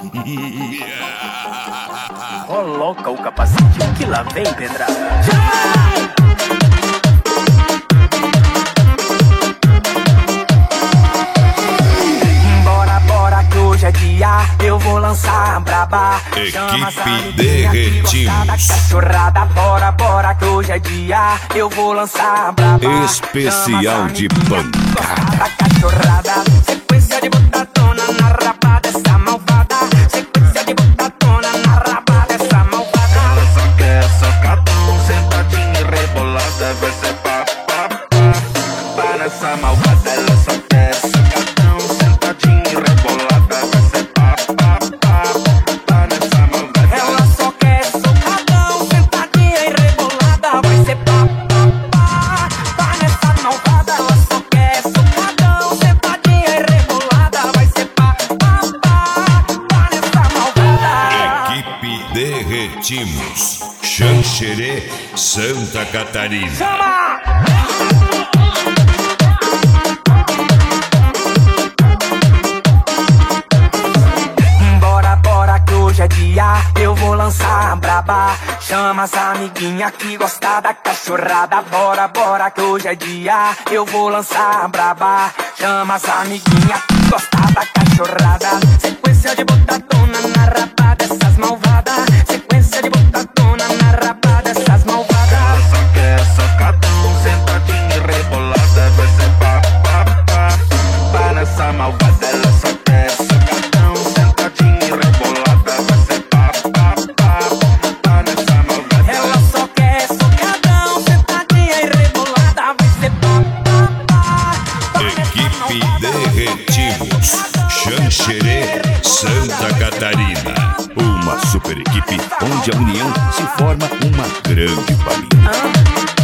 Coloca o capacete que lá vem pedrada. Bora, bora que hoje é dia, eu vou lançar a braba. Equipe Derretimos. Cachorrada, bora, bora que hoje é dia, eu vou lançar a braba. Especial de pancada. Cachorrada, sequência de botadona na raba dessa malvada. Sequência de botadona na raba dessa malvada. Ela só quer socadão, sentadinha e rebolada. Vai ser pá, pá, pá, pá nessa malvada. Ela só quer socadão, sentadinha e rebolada. Vai ser pá, pá, pá, pá nessa malvada. Ela só quer socadão, sentadinha e rebolada. Vai ser pá, pá, pá, pá nessa malvada. Ela só quer socadão, sentadinha e rebolada. Vai ser pá, pá, pá, pá nessa malvada. Equipe Derretimos. Xanxerê, Santa Catarina. Bora, bora que hoje é dia, eu vou lançar a braba. Chama as amiguinhas que gostam da cachorrada. Bora, bora que hoje é dia, eu vou lançar a braba. Chama as amiguinhas que gostam da cachorrada. Sequência de botadona na raba dessas malvadas. Sequência de botadona na raba dessas malvadas. Ela só quer socadão, sentadinha e rebolada. Vai ser pá, pá, pá, pá nessa malvada. Ela só quer socadão, sentadinha e rebolada. Vai ser pá, pá, pá, pá nessa malvada. Ela só quer socadão, sentadinha e rebolada. Vai ser pá, pá, pá. Equipe Derretimos. Xanxerê, Santa Catarina. Uma super equipe onde a união se forma uma grande família.